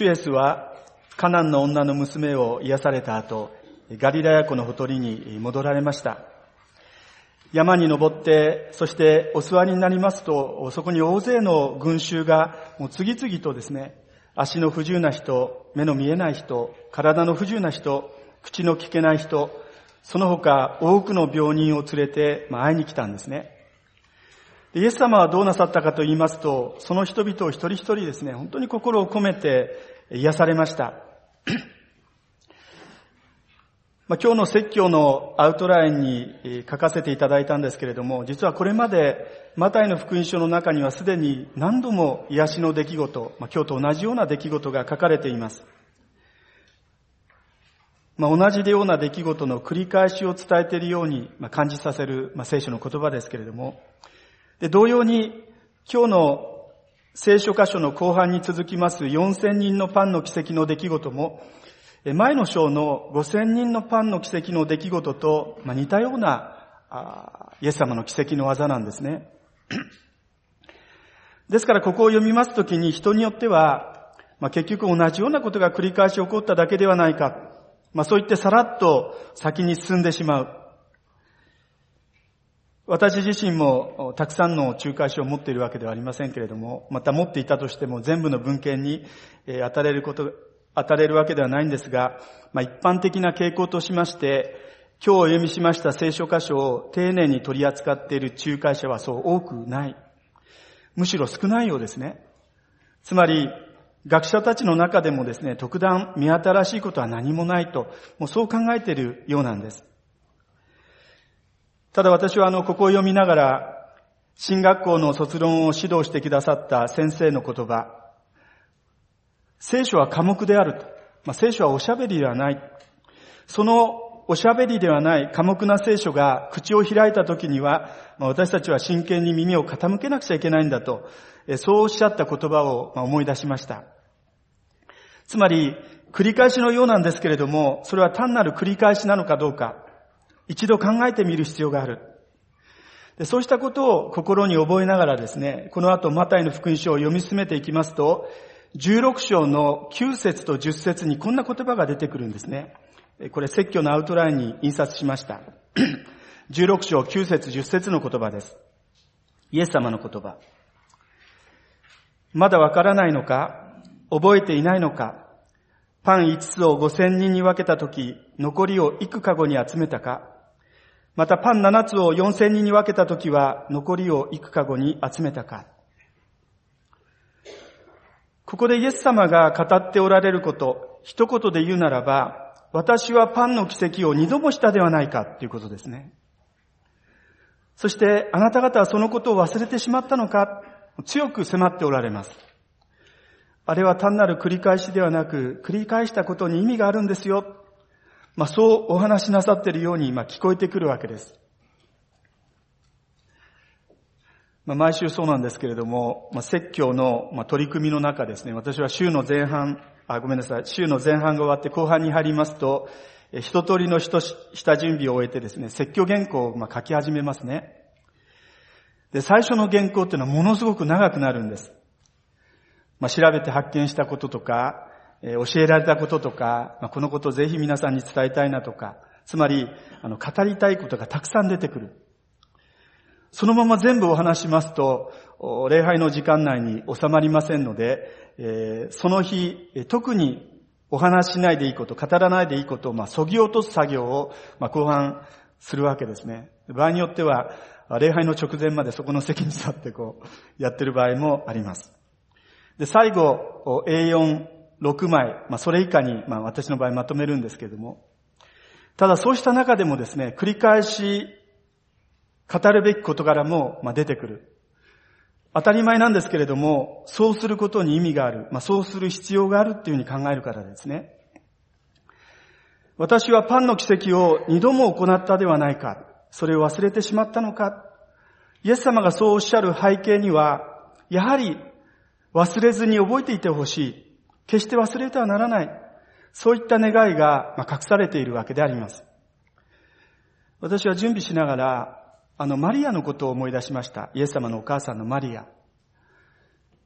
主イエスはカナンの女の娘を癒された後、ガリラヤ湖のほとりに戻られました。山に登って、そしてお座りになりますと、そこに大勢の群衆がもう次々とですね、足の不自由な人、目の見えない人、体の不自由な人、口の聞けない人、その他多くの病人を連れて会いに来たんですね。イエス様はどうなさったかと言いますと、その人々を一人一人ですね、本当に心を込めて癒されました。今日の説教のアウトラインに書かせていただいたんですけれども、実はこれまでマタイの福音書の中にはすでに何度も癒しの出来事、今日と同じような出来事が書かれています。同じような出来事の繰り返しを伝えているように感じさせる聖書の言葉ですけれども、同様に今日の聖書箇所の後半に続きます4000人のパンの奇跡の出来事も、前の章の5000人のパンの奇跡の出来事と似たようなイエス様の奇跡の技なんですね。ですからここを読みますときに人によっては、結局同じようなことが繰り返し起こっただけではないか、そう言ってさらっと先に進んでしまう。私自身もたくさんの仲介書を持っているわけではありませんけれども、また持っていたとしても全部の文献に当たれるわけではないんですが、一般的な傾向としまして、今日お読みしました聖書箇所を丁寧に取り扱っている仲介者はそう多くない。むしろ少ないようですね。つまり、学者たちの中でもですね、特段見新しいことは何もないと、もうそう考えているようなんです。ただ私はここを読みながら、神学校の卒論を指導してくださった先生の言葉、聖書は科目であると。聖書はおしゃべりではない。そのおしゃべりではない寡黙な聖書が口を開いた時には、私たちは真剣に耳を傾けなくちゃいけないんだと、そうおっしゃった言葉を思い出しました。つまり、繰り返しのようなんですけれども、それは単なる繰り返しなのかどうか、一度考えてみる必要がある。そうしたことを心に覚えながらですね、この後マタイの福音書を読み進めていきますと、16章の9節と10節にこんな言葉が出てくるんですね。これ説教のアウトラインに印刷しました。16章9節10節の言葉です。イエス様の言葉。まだわからないのか？覚えていないのか？パン5つを5000人に分けたとき、残りを幾かごに集めたか？またパン7つを4000人に分けたときは、残りを幾かごに集めたか？ここでイエス様が語っておられること、一言で言うならば、私はパンの奇跡を2度もしたではないかということですね。そしてあなた方はそのことを忘れてしまったのか、強く迫っておられます。あれは単なる繰り返しではなく、繰り返したことに意味があるんですよ。そうお話しなさっているように聞こえてくるわけです。毎週そうなんですけれども、説教の取り組みの中ですね、私は週の前半が終わって後半に入りますと、一通りの下準備を終えてですね、説教原稿を書き始めますね。で、最初の原稿っていうのはものすごく長くなるんです。調べて発見したこととか、教えられたこととか、このことをぜひ皆さんに伝えたいなとか、つまり、語りたいことがたくさん出てくる。そのまま全部お話しますと、礼拝の時間内に収まりませんので、その日、特にお話しないでいいこと、語らないでいいことを、削ぎ落とす作業を、後半するわけですね。場合によっては、礼拝の直前までそこの席に座ってやってる場合もあります。で、最後、A4、6枚、それ以下に、私の場合まとめるんですけれども、ただそうした中でもですね、繰り返し語るべき事柄も出てくる。当たり前なんですけれども、そうすることに意味がある。そうする必要があるっていうふうに考えるからですね。私はパンの奇跡を2度も行ったではないか。それを忘れてしまったのか。イエス様がそうおっしゃる背景には、やはり忘れずに覚えていてほしい。決して忘れてはならない。そういった願いが隠されているわけであります。私は準備しながら、マリアのことを思い出しました。イエス様のお母さんのマリア。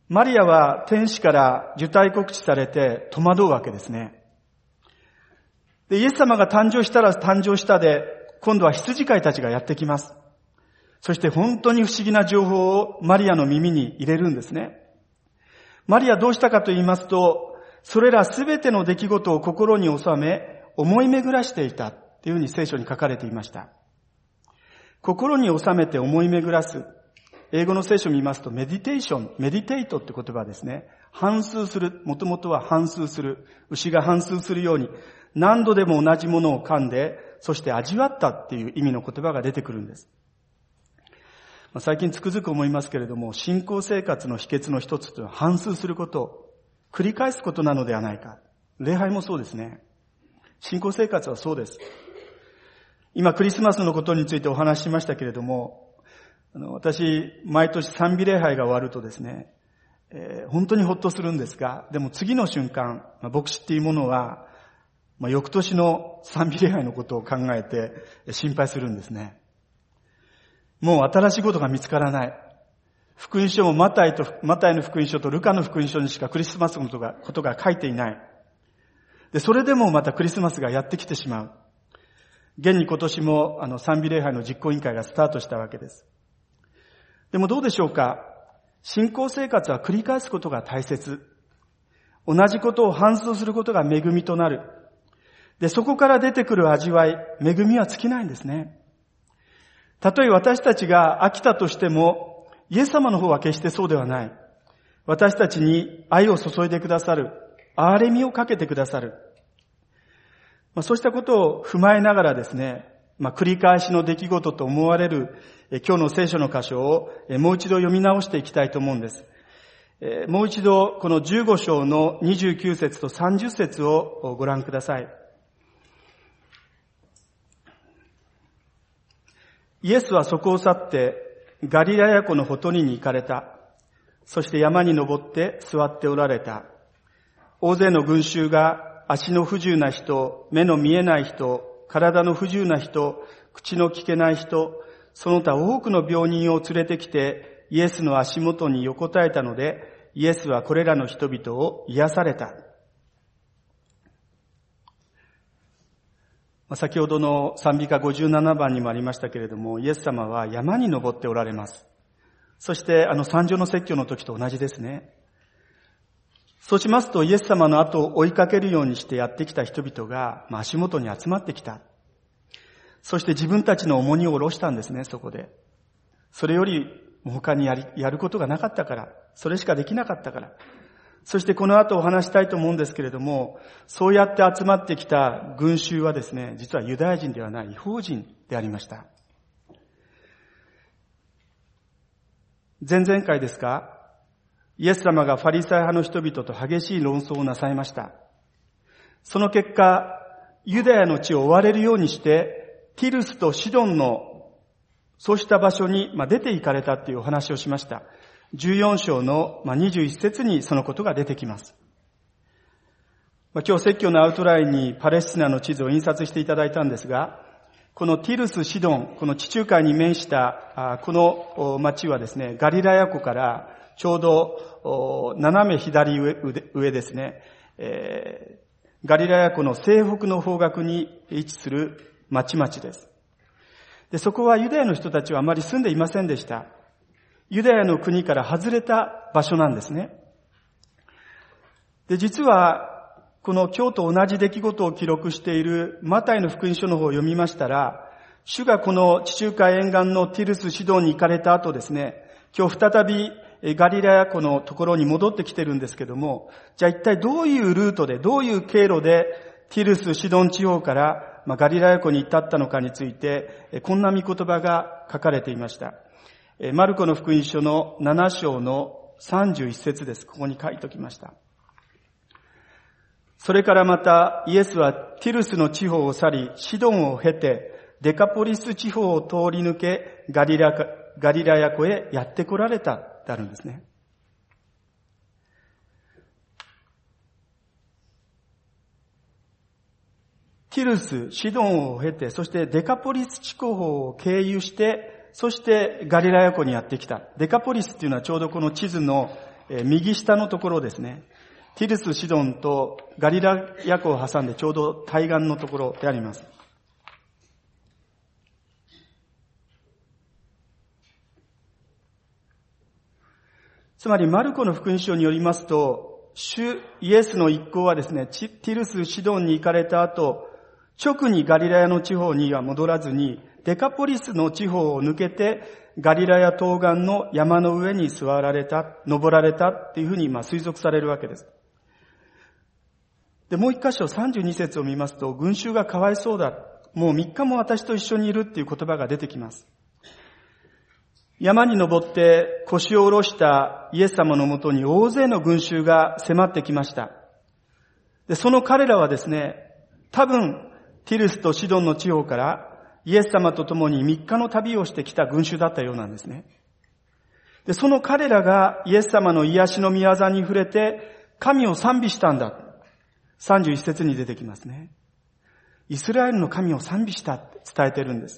マリアは天使から受胎告知されて戸惑うわけですね。で、イエス様が誕生したら誕生したで、今度は羊飼いたちがやってきます。そして本当に不思議な情報をマリアの耳に入れるんですね。マリアどうしたかと言いますと、それらすべての出来事を心に収め、思い巡らしていたというふうに聖書に書かれていました。心に収めて思い巡らす。英語の聖書を見ますと、メディテイトって言葉ですね。反芻する。もともとは反芻する。牛が反芻するように、何度でも同じものを噛んで、そして味わったっていう意味の言葉が出てくるんです。最近つくづく思いますけれども、信仰生活の秘訣の一つというのは反芻すること、繰り返すことなのではないか。礼拝もそうですね。信仰生活はそうです。今クリスマスのことについてお話ししましたけれども、私、毎年賛美礼拝が終わるとですね、本当にほっとするんですが、でも次の瞬間、牧師っていうものは、翌年の賛美礼拝のことを考えて心配するんですね。もう新しいことが見つからない。福音書もマタイの福音書とルカの福音書にしかクリスマスのことが書いていない。で、それでもまたクリスマスがやってきてしまう。現に今年も賛美礼拝の実行委員会がスタートしたわけです。でもどうでしょうか。信仰生活は繰り返すことが大切。同じことを反芻することが恵みとなる。で、そこから出てくる味わい、恵みは尽きないんですね。たとえ私たちが飽きたとしても、イエス様の方は決してそうではない。私たちに愛を注いでくださる。憐れみをかけてくださる。そうしたことを踏まえながらですね、繰り返しの出来事と思われる今日の聖書の箇所をもう一度読み直していきたいと思うんです。もう一度この15章の29節と30節をご覧ください。イエスはそこを去ってガリラヤ湖のほとりに行かれた。そして山に登って座っておられた。大勢の群衆が足の不自由な人、目の見えない人、体の不自由な人、口の聞けない人、その他多くの病人を連れてきてイエスの足元に横たえたので、イエスはこれらの人々を癒された。先ほどの賛美歌57番にもありましたけれども、イエス様は山に登っておられます。そして山上の説教の時と同じですね。そうしますとイエス様の後を追いかけるようにしてやってきた人々が足元に集まってきた。そして自分たちの重荷を下ろしたんですね、そこで。それより他にやることがなかったから、それしかできなかったから。そしてこの後お話したいと思うんですけれども、そうやって集まってきた群衆はですね、実はユダヤ人ではない異邦人でありました。前々回ですか、イエス様がファリサイ派の人々と激しい論争をなさいました。その結果、ユダヤの地を追われるようにして、ティルスとシドンのそうした場所に出て行かれたというお話をしました。14章の21節にそのことが出てきます。今日説教のアウトラインにパレスチナの地図を印刷していただいたんですが、このティルス・シドン、この地中海に面したこの町はですね、ガリラヤ湖からちょうど斜め左上ですね、ガリラヤ湖の西北の方角に位置する町々です。で、そこはユダヤの人たちはあまり住んでいませんでした。ユダヤの国から外れた場所なんですね。で、実は、この今日と同じ出来事を記録しているマタイの福音書の方を読みましたら、主がこの地中海沿岸のティルス・シドンに行かれた後ですね、今日再びガリラヤ湖のところに戻ってきてるんですけども、じゃあ一体どういうルートで、どういう経路でティルス・シドン地方からガリラヤ湖に至ったのかについて、こんな御言葉が書かれていました。マルコの福音書の7章の31節です。ここに書いておきました。それからまたイエスはティルスの地方を去り、シドンを経て、デカポリス地方を通り抜け、ガリラヤ湖へやって来られたってあるんですね。ティルス、シドンを経て、そしてデカポリス地方を経由して、そしてガリラヤ湖にやってきた。デカポリスっていうのはちょうどこの地図の右下のところですね。ティルス・シドンとガリラヤ湖を挟んでちょうど対岸のところであります。つまりマルコの福音書によりますと、主イエスの一行はですね、ティルス・シドンに行かれた後、直にガリラヤの地方には戻らずに、デカポリスの地方を抜けて、ガリラヤ東岸の山の上に登られたっていうふうに推測されるわけです。で、もう一箇所32節を見ますと、群衆がかわいそうだ。もう3日も私と一緒にいるっていう言葉が出てきます。山に登って腰を下ろしたイエス様のもとに大勢の群衆が迫ってきました。で、その彼らはですね、多分ティルスとシドンの地方からイエス様と共に3日の旅をしてきた群衆だったようなんですね。で、その彼らがイエス様の癒しの御業に触れて神を賛美したんだ。31節に出てきますね。イスラエルの神を賛美したって伝えてるんです。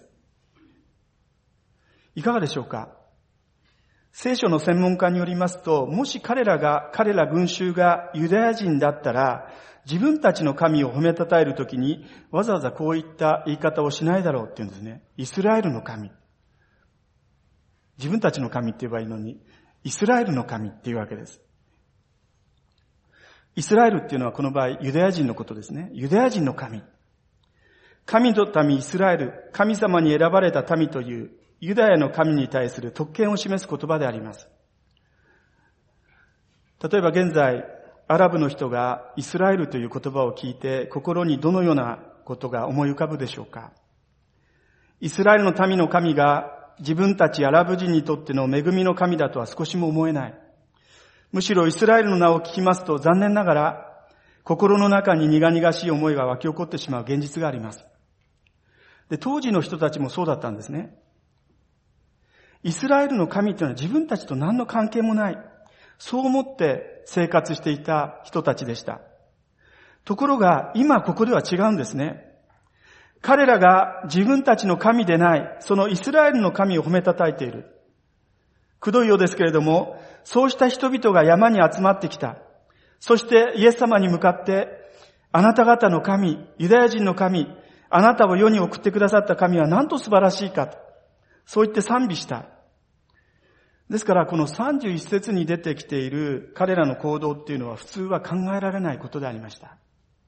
いかがでしょうか？聖書の専門家によりますと、もし彼ら群衆がユダヤ人だったら、自分たちの神を褒めたたえるときに、わざわざこういった言い方をしないだろうって言うんですね。イスラエルの神。自分たちの神って言えばいいのに、イスラエルの神っていうわけです。イスラエルっていうのはこの場合、ユダヤ人のことですね。ユダヤ人の神。神の民イスラエル、神様に選ばれた民という、ユダヤの神に対する特権を示す言葉であります。例えば現在、アラブの人がイスラエルという言葉を聞いて心にどのようなことが思い浮かぶでしょうか？イスラエルの民の神が自分たちアラブ人にとっての恵みの神だとは少しも思えない。むしろイスラエルの名を聞きますと残念ながら心の中に苦々しい思いが湧き起こってしまう現実があります。で、当時の人たちもそうだったんですね。イスラエルの神というのは自分たちと何の関係もない。そう思って生活していた人たちでした。ところが今ここでは違うんですね。彼らが自分たちの神でない、そのイスラエルの神を褒めたたえている。くどいようですけれども、そうした人々が山に集まってきた。そしてイエス様に向かって、あなた方の神、ユダヤ人の神、あなたを世に送ってくださった神はなんと素晴らしいかと。そう言って賛美した。ですからこの31節に出てきている彼らの行動っていうのは普通は考えられないことでありました。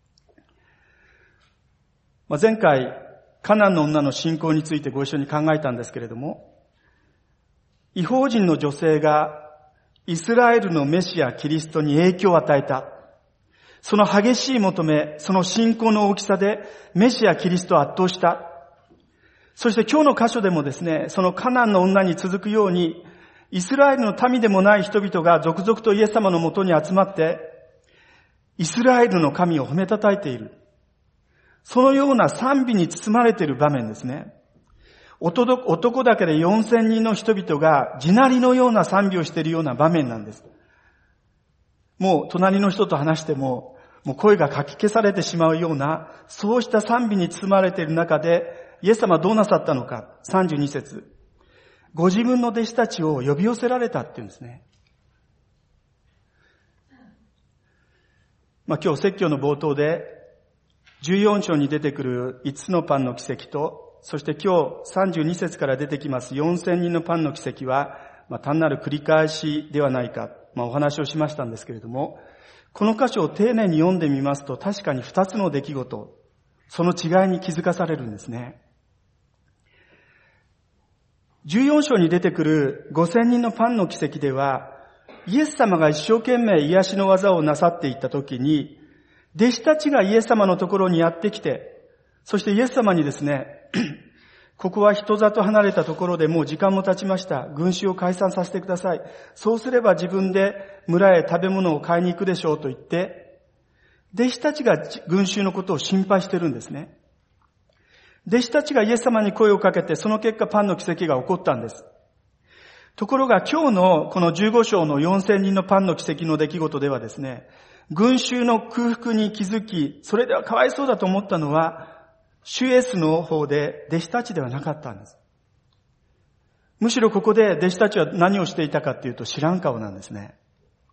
前回カナンの女の信仰についてご一緒に考えたんですけれども、異邦人の女性がイスラエルのメシアキリストに影響を与えた。その激しい求め、その信仰の大きさでメシアキリストを圧倒した。そして今日の箇所でもですね、そのカナンの女に続くように、イスラエルの民でもない人々が続々とイエス様のもとに集まって、イスラエルの神を褒めたたえている。そのような賛美に包まれている場面ですね。男だけで4000人の人々が地鳴りのような賛美をしているような場面なんです。もう隣の人と話しても、もう声がかき消されてしまうような、そうした賛美に包まれている中で、イエス様はどうなさったのか。32節。ご自分の弟子たちを呼び寄せられたっていうんですね。今日説教の冒頭で14章に出てくる5つのパンの奇跡と、そして今日32節から出てきます4000人のパンの奇跡は、単なる繰り返しではないか、お話をしましたんですけれども、この箇所を丁寧に読んでみますと確かに2つの出来事、その違いに気づかされるんですね。14章に出てくる5000人のパンの奇跡では、イエス様が一生懸命癒しの技をなさっていったときに、弟子たちがイエス様のところにやってきて、そしてイエス様にですね、ここは人里離れたところでもう時間も経ちました。群衆を解散させてください。そうすれば自分で村へ食べ物を買いに行くでしょうと言って、弟子たちが群衆のことを心配してるんですね。弟子たちがイエス様に声をかけて、その結果パンの奇跡が起こったんです。ところが今日のこの15章の4000人のパンの奇跡の出来事ではですね、群衆の空腹に気づき、それではかわいそうだと思ったのは、主イエスの方で弟子たちではなかったんです。むしろここで弟子たちは何をしていたかっていうと知らん顔なんですね。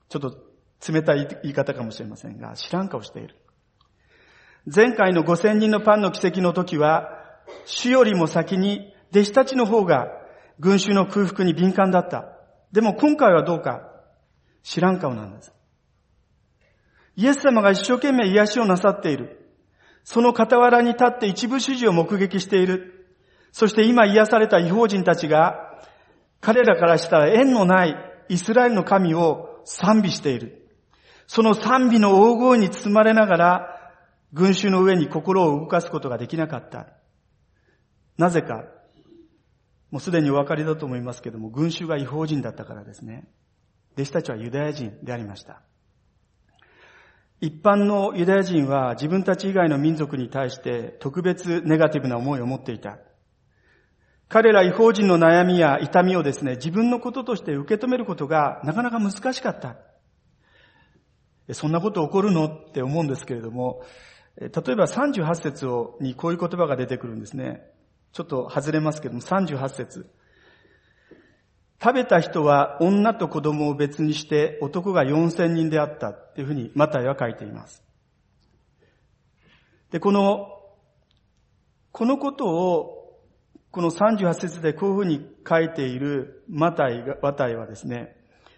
ちょっと冷たい言い方かもしれませんが、知らん顔している。前回の5000人のパンの奇跡の時は、主よりも先に弟子たちの方が群衆の空腹に敏感だった。でも今回はどうか、知らん顔なんです。イエス様が一生懸命癒しをなさっている。その傍らに立って一部始終を目撃している。そして今癒された異邦人たちが、彼らからしたら縁のないイスラエルの神を賛美している。その賛美の大声に包まれながら、群衆の上に心を動かすことができなかった。なぜか、もうすでにお分かりだと思いますけども、群衆が異邦人だったからですね。弟子たちはユダヤ人でありました。一般のユダヤ人は自分たち以外の民族に対して特別ネガティブな思いを持っていた。彼ら異邦人の悩みや痛みをですね、自分のこととして受け止めることがなかなか難しかった。そんなこと起こるのって思うんですけれども、例えば38節にこういう言葉が出てくるんですね。ちょっと外れますけども、38節。食べた人は女と子供を別にして男が4000人であったっていうふうにマタイは書いています。で、このことを、この38節でこういうふうに書いているマタイはですね、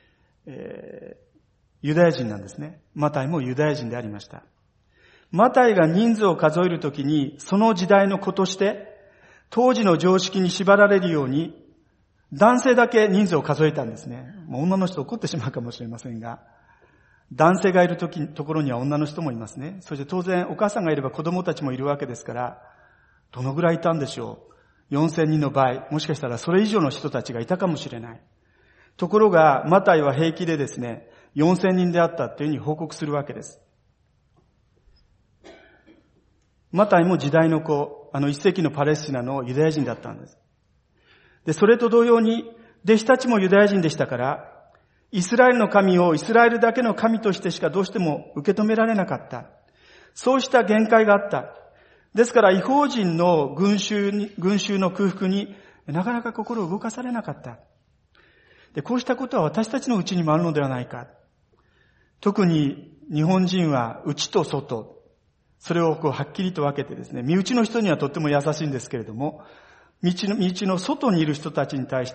ユダヤ人なんですね。マタイもユダヤ人でありました。マタイが人数を数えるときに、その時代の子として、当時の常識に縛られるように、男性だけ人数を数えたんですね。もう女の人怒ってしまうかもしれませんが、男性がいるところには女の人もいますね。そして当然お母さんがいれば子供たちもいるわけですから、どのぐらいいたんでしょう。4000人の場合、もしかしたらそれ以上の人たちがいたかもしれない。ところが、マタイは平気でですね、4000人であったというふうに報告するわけです。マタイも時代の子、1世紀のパレスチナのユダヤ人だったんです。で、それと同様に、弟子たちもユダヤ人でしたから、イスラエルの神をイスラエルだけの神としてしかどうしても受け止められなかった。そうした限界があった。ですから、異邦人の群衆の空腹になかなか心を動かされなかった。で、こうしたことは私たちのうちにもあるのではないか。特に日本人は内と外、それをはっきりと分けてですね、身内の人にはとっても優しいんですけれども、道の外にいる人たちに対して、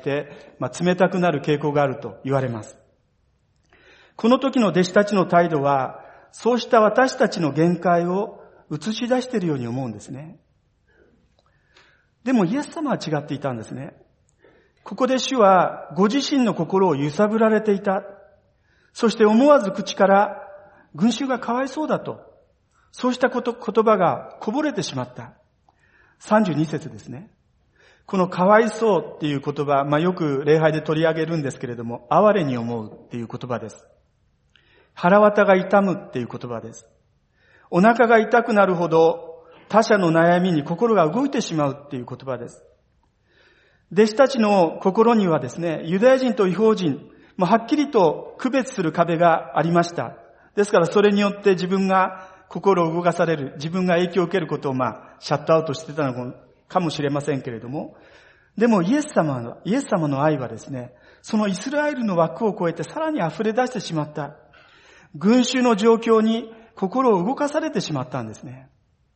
冷たくなる傾向があると言われます。この時の弟子たちの態度は、そうした私たちの限界を映し出しているように思うんですね。でもイエス様は違っていたんですね。ここで主はご自身の心を揺さぶられていた。そして思わず口から群衆がかわいそうだと、そうした言葉がこぼれてしまった。32節ですね。このかわいそうっていう言葉、よく礼拝で取り上げるんですけれども、哀れに思うっていう言葉です。腹渡が痛むっていう言葉です。お腹が痛くなるほど他者の悩みに心が動いてしまうっていう言葉です。弟子たちの心にはですね、ユダヤ人と異邦人、はっきりと区別する壁がありました。ですからそれによって自分が心を動かされる、自分が影響を受けることをシャットアウトしてたのかもしれませんけれども、でもイエス様の愛はですね、そのイスラエルの枠を超えてさらに溢れ出してしまった。群衆の状況に心を動かされてしまったんですね。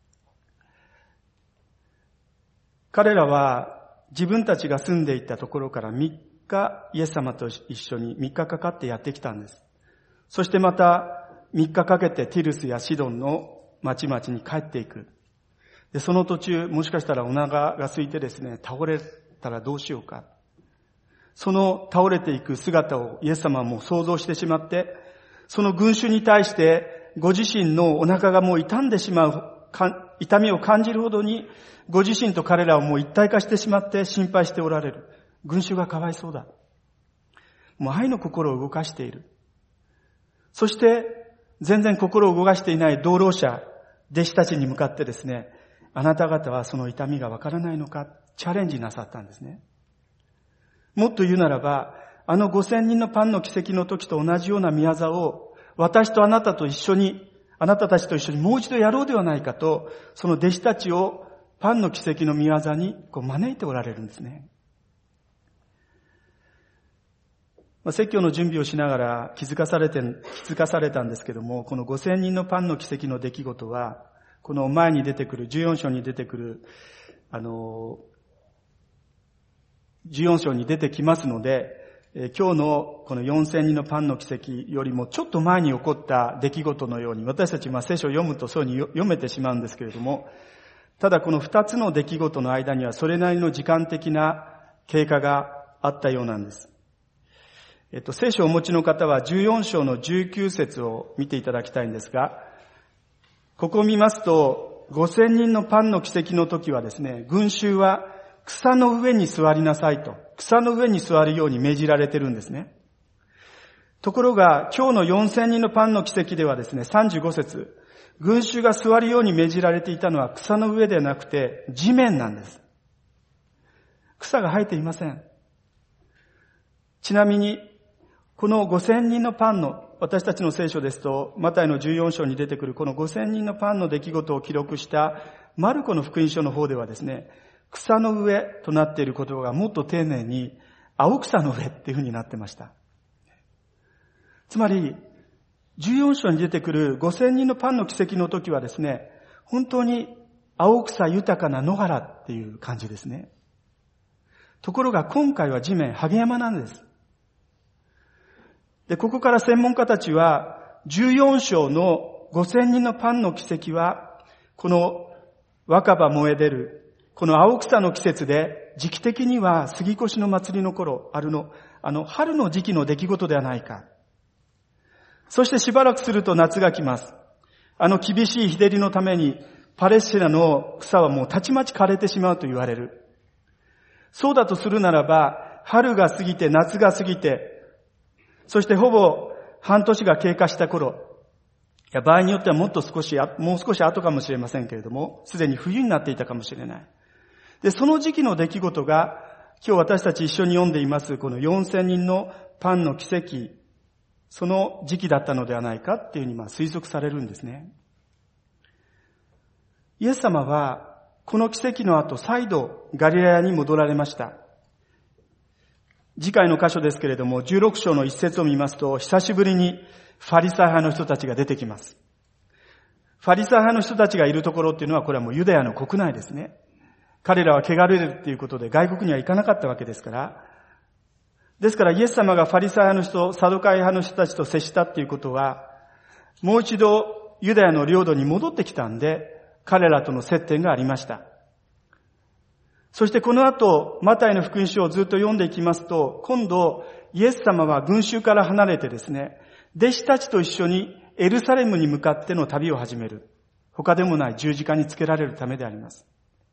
彼らは自分たちが住んでいたところから3日イエス様と一緒に3日かかってやってきたんです。そしてまた3日かけてティルスやシドンの町々に帰っていく。で、その途中、もしかしたらお腹が空いてですね、倒れたらどうしようか。その倒れていく姿をイエス様はもう想像してしまって、その群衆に対してご自身のお腹がもう痛んでしまう、痛みを感じるほどに、ご自身と彼らをもう一体化してしまって心配しておられる。群衆がかわいそうだ。もう愛の心を動かしている。そして、全然心を動かしていない同労者、弟子たちに向かってですね、あなた方はその痛みがわからないのか、チャレンジなさったんですね。もっと言うならば、あの5000人のパンの奇跡の時と同じような宮座を、私とあなたと一緒に、あなたたちと一緒にもう一度やろうではないかと、その弟子たちをパンの奇跡の宮座に招いておられるんですね。 説教の準備をしながら気づかされたんですけども、この5000人のパンの奇跡の出来事は、この前に出てくる、14章に出てくる、14章に出てきますので、今日のこの4000人のパンの奇跡よりもちょっと前に起こった出来事のように、私たち聖書を読むとそうに読めてしまうんですけれども、ただこの2つの出来事の間にはそれなりの時間的な経過があったようなんです。聖書をお持ちの方は14章の19節を見ていただきたいんですが、ここを見ますと、5000人のパンの奇跡の時はですね、群衆は草の上に座りなさいと、草の上に座るように命じられてるんですね。ところが、今日の4000人のパンの奇跡ではですね、35節、群衆が座るように命じられていたのは草の上ではなくて地面なんです。草が生えていません。ちなみに、この5000人のパンの、私たちの聖書ですと、マタイの14章に出てくるこの5000人のパンの出来事を記録したマルコの福音書の方ではですね、草の上となっている言葉がもっと丁寧に青草の上っていうふうになってました。つまり、14章に出てくる5000人のパンの奇跡の時はですね、本当に青草豊かな野原っていう感じですね。ところが今回は地面、ハゲ山なんです。で、ここから専門家たちは、14章の5000人のパンの奇跡は、この若葉燃え出る、この青草の季節で、時期的には杉越の祭りの頃、春の時期の出来事ではないか。そしてしばらくすると夏が来ます。厳しい日照りのために、パレスチナの草はもうたちまち枯れてしまうと言われる。そうだとするならば、春が過ぎて夏が過ぎて、そしてほぼ半年が経過した頃、場合によってはもう少し後かもしれませんけれども、すでに冬になっていたかもしれない。で、その時期の出来事が、今日私たち一緒に読んでいます、この4000人のパンの奇跡、その時期だったのではないかっていうふうに推測されるんですね。イエス様は、この奇跡の後、再度ガリラヤに戻られました。次回の箇所ですけれども、16章の一節を見ますと、久しぶりにファリサイ派の人たちが出てきます。ファリサイ派の人たちがいるところっていうのは、これはもうユダヤの国内ですね。彼らは汚れるっていうことで外国には行かなかったわけですから。ですからイエス様がファリサイ派の人、サドカイ派の人たちと接したっていうことは、もう一度ユダヤの領土に戻ってきたんで、彼らとの接点がありました。そしてこの後、マタイの福音書をずっと読んでいきますと、今度、イエス様は群衆から離れてですね、弟子たちと一緒にエルサレムに向かっての旅を始める。他でもない十字架につけられるためであります。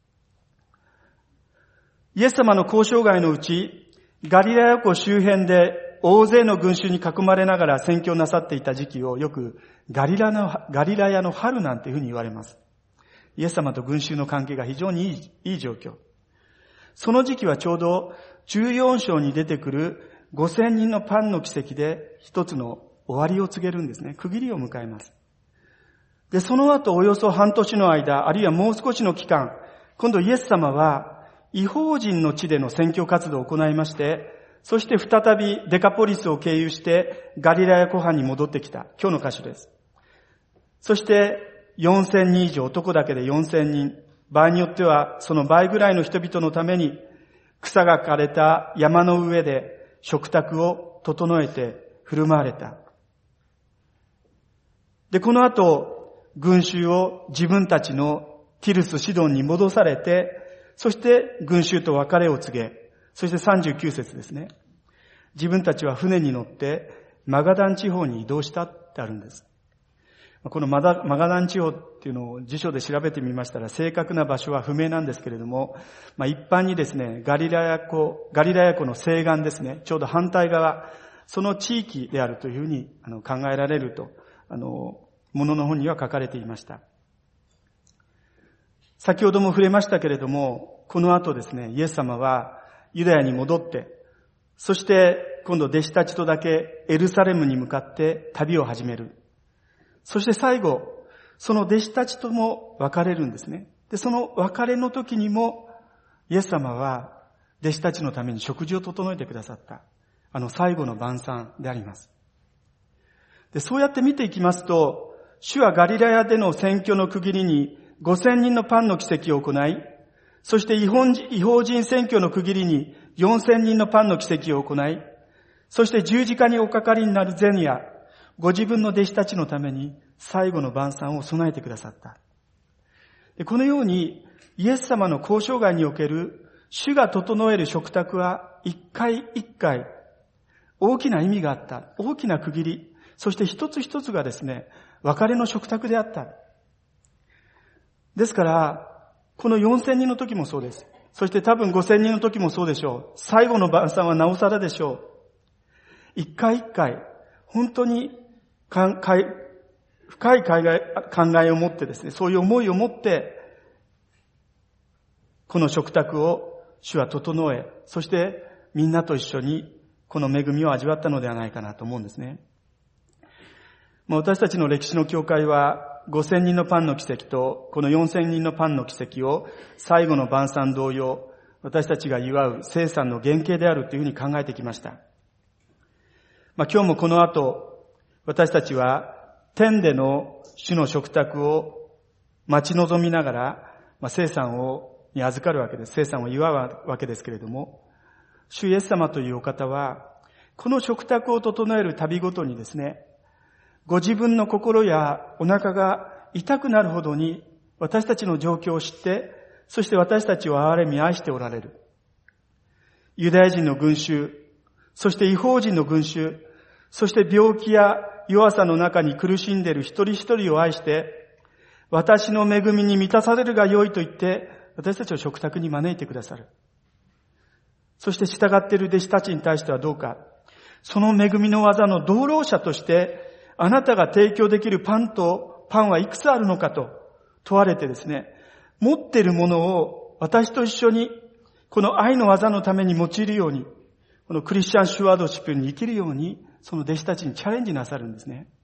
イエス様の交渉外のうち、ガリラヤ湖周辺で大勢の群衆に囲まれながら宣教なさっていた時期をよくガリラヤの春なんていうふうに言われます。イエス様と群衆の関係が非常にいい状況。その時期はちょうど14章に出てくる5000人のパンの奇跡で一つの終わりを告げるんですね。区切りを迎えます。で、その後およそ半年の間、あるいはもう少しの期間、今度イエス様は異邦人の地での宣教活動を行いまして、そして再びデカポリスを経由してガリラヤ湖畔に戻ってきた。今日の箇所です。そして4000人以上、男だけで4000人、場合によってはその倍ぐらいの人々のために草が枯れた山の上で食卓を整えて振る舞われた。で、この後、群衆を自分たちのティルス・シドンに戻されて、そして群衆と別れを告げ、そして39節ですね。自分たちは船に乗ってマガダン地方に移動したってあるんです。このマガダン地方っていうのを辞書で調べてみましたら正確な場所は不明なんですけれども、一般にですね、ガリラヤ湖の西岸ですね、ちょうど反対側、その地域であるというふうに考えられると、ものの本には書かれていました。先ほども触れましたけれども、この後ですね、イエス様はユダヤに戻って、そして今度弟子たちとだけエルサレムに向かって旅を始める。そして最後、その弟子たちとも別れるんですね。で、その別れの時にも、イエス様は弟子たちのために食事を整えてくださった。 最後の晩餐であります。で、そうやって見ていきますと、主はガリラヤでの宣教の区切りに5000人のパンの奇跡を行い、そして異邦人宣教の区切りに4000人のパンの奇跡を行い、そして十字架におかかりになる前夜、ご自分の弟子たちのために最後の晩餐を備えてくださった。で、このようにイエス様の交渉外における主が整える食卓は一回一回大きな意味があった。大きな区切り。そして一つ一つがですね、別れの食卓であった。ですから、この4000人の時もそうです。そして多分5000人の時もそうでしょう。最後の晩餐はなおさらでしょう。一回一回、本当に深い考えを持ってですね、そういう思いを持って、この食卓を主は整え、そしてみんなと一緒にこの恵みを味わったのではないかなと思うんですね。私たちの歴史の教会は5000人のパンの奇跡とこの4000人のパンの奇跡を最後の晩餐同様、私たちが祝う聖餐の原型であるというふうに考えてきました。今日もこの後、私たちは天での主の食卓を待ち望みながら、聖餐に預かるわけです。聖餐を祝うわけですけれども、主イエス様というお方は、この食卓を整える旅ごとにですね、ご自分の心やお腹が痛くなるほどに私たちの状況を知って、そして私たちを憐れみ愛しておられる。ユダヤ人の群衆、そして異邦人の群衆、そして病気や弱さの中に苦しんでいる一人一人を愛して、私の恵みに満たされるが良いと言って、私たちを食卓に招いてくださる。そして従っている弟子たちに対してはどうか、その恵みの技の同労者として、あなたが提供できるパンはいくつあるのかと問われてですね、持っているものを私と一緒にこの愛の技のために用いるように、このクリスチャンシュワードシップに生きるように、その弟子たちにチャレンジなさるんですね。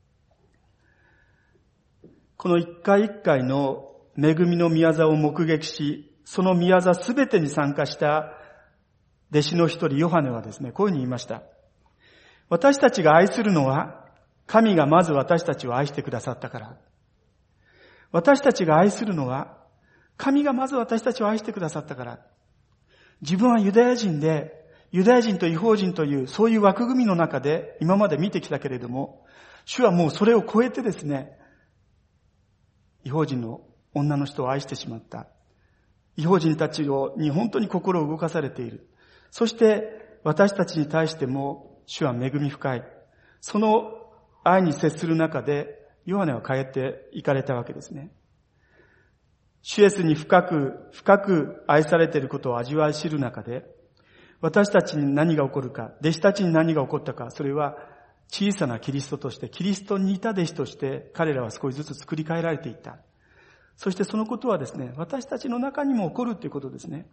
この一回一回の恵みの御業を目撃し、その御業すべてに参加した弟子の一人ヨハネはですね、こういうふうに言いました。私たちが愛するのは、神がまず私たちを愛してくださったから。私たちが愛するのは、神がまず私たちを愛してくださったから。自分はユダヤ人で、ユダヤ人と異邦人という、そういう枠組みの中で今まで見てきたけれども、主はもうそれを超えてですね、異邦人の女の人を愛してしまった。異邦人たちに本当に心を動かされている。そして私たちに対しても主は恵み深い。その愛に接する中でヨハネは変えていかれたわけですね。主イエスに深く愛されていることを味わい知る中で、私たちに何が起こるか、弟子たちに何が起こったか、それは小さなキリストとして、キリストに似た弟子として彼らは少しずつ作り変えられていった。そしてそのことはですね、私たちの中にも起こるということですね。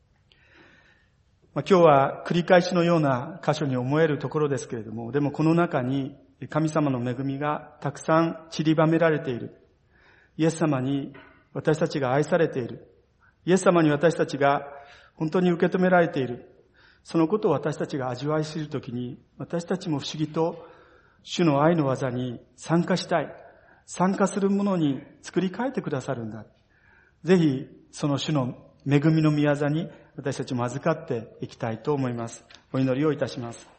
今日は繰り返しのような箇所に思えるところですけれども、でもこの中に神様の恵みがたくさん散りばめられている。イエス様に私たちが愛されている。イエス様に私たちが本当に受け止められている。そのことを私たちが味わい知るときに、私たちも不思議と主の愛の技に参加したい。参加するものに作り変えてくださるんだ。ぜひその主の恵みの御業に私たちも預かっていきたいと思います。お祈りをいたします。